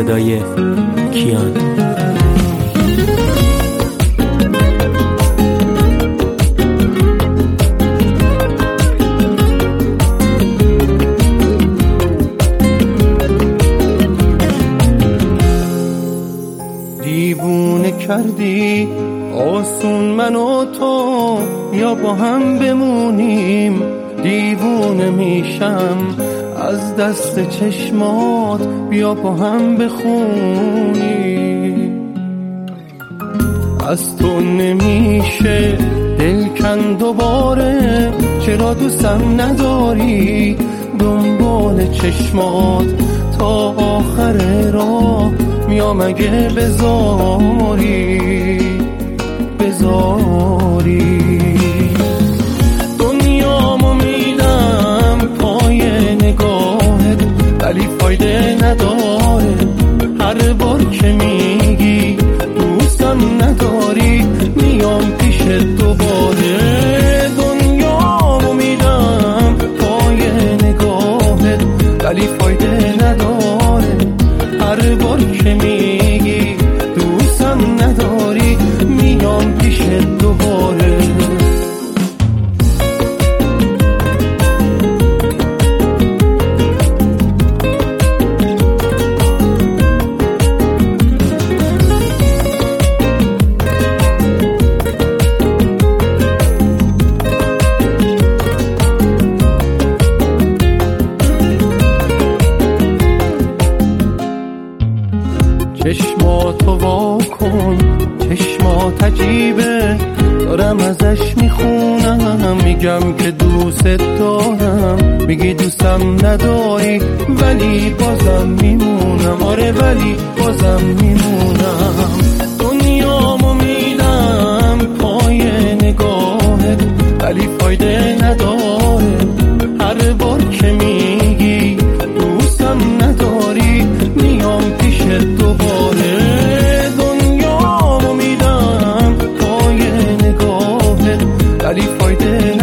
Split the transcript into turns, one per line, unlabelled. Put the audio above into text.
صدای کیان.
دیوونه کردی آسون من و تو، یا با هم بمونیم. دیوونه میشم از دست چشمات، بیا با هم بخونیم. از تو نمیشه دل کن دوباره، چرا دوستم نداری؟ دنبال چشمات تا آخر راه میام، اگه بذاری دنیامو میدم پای نگاهت، ولی فایده نداره. هر بار که میگی دوستم نداری، میام پیشت دوباره. دنیامو میدم پای نگاهت، ولی فایده نداره. هر بار که میگی دوستم نداری، میام پیشت دوباره. چشماتو وا کن، چشمات عجیبه، دارم ازش میخونم. میگم که دوست دارم، میگی دوستم نداری، ولی بازم میمونم. آره ولی بازم میمونم. دنیامو میدم پای نگاهت، ولی فایده نداره. هر بار که میگی دوستم نداری، میام پیشت دوباره. دنیامو میدم پای نگاهت، ولی فایده